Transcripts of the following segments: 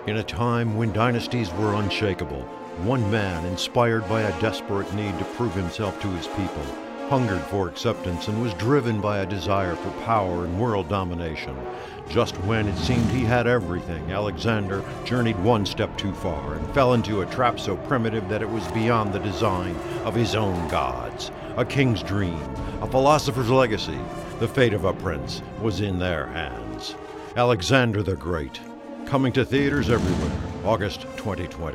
In a time when dynasties were unshakable, one man, inspired by a desperate need to prove himself to his people, hungered for acceptance and was driven by a desire for power and world domination. Just when it seemed he had everything, Alexander journeyed one step too far and fell into a trap so primitive that it was beyond the design of his own gods. A king's dream, a philosopher's legacy, the fate of a prince was in their hands. Alexander the Great, coming to theaters everywhere, August 2020.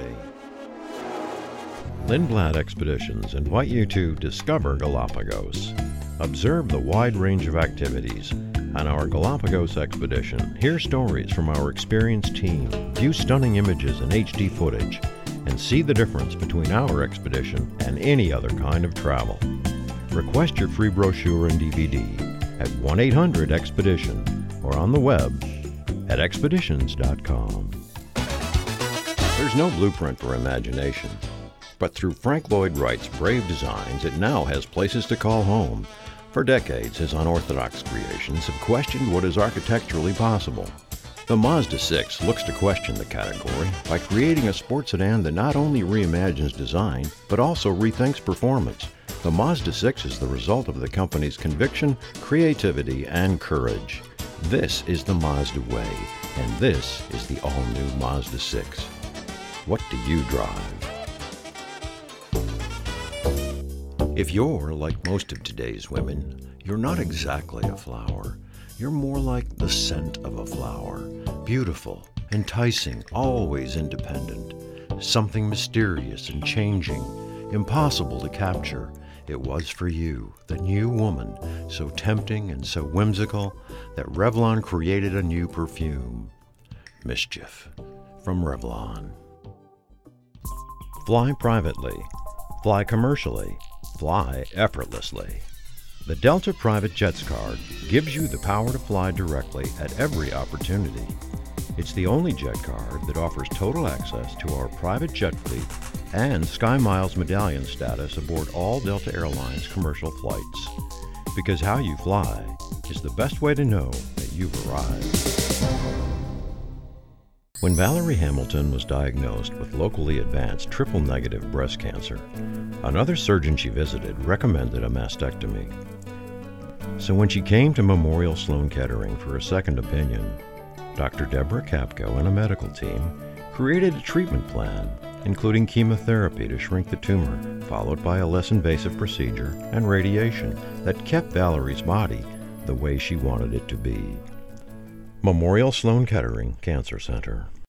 Lindblad Expeditions invite you to discover Galapagos. Observe the wide range of activities on our Galapagos expedition. Hear stories from our experienced team, view stunning images and HD footage, and see the difference between our expedition and any other kind of travel. Request your free brochure and DVD at 1-800-EXPEDITION or on the web at expeditions.com. There's no blueprint for imagination, but through Frank Lloyd Wright's brave designs, it now has places to call home. For decades, his unorthodox creations have questioned what is architecturally possible. The Mazda 6 looks to question the category by creating a sports sedan that not only reimagines design, but also rethinks performance. The Mazda 6 is the result of the company's conviction, creativity, and courage. This is the Mazda way, and this is the all-new Mazda 6. What do you drive? If you're like most of today's women, you're not exactly a flower. You're more like the scent of a flower. Beautiful, enticing, always independent. Something mysterious and changing, impossible to capture. It was for you, the new woman, so tempting and so whimsical that Revlon created a new perfume. Mischief, from Revlon. Fly privately. Fly commercially. Fly effortlessly. The Delta Private Jets card gives you the power to fly directly at every opportunity. It's the only jet card that offers total access to our private jet fleet and SkyMiles medallion status aboard all Delta Airlines commercial flights. Because how you fly is the best way to know that you've arrived. When Valerie Hamilton was diagnosed with locally advanced triple-negative breast cancer, another surgeon she visited recommended a mastectomy. So when she came to Memorial Sloan Kettering for a second opinion, Dr. Deborah Kapko and a medical team created a treatment plan, including chemotherapy to shrink the tumor, followed by a less invasive procedure and radiation that kept Valerie's body the way she wanted it to be. Memorial Sloan Kettering Cancer Center.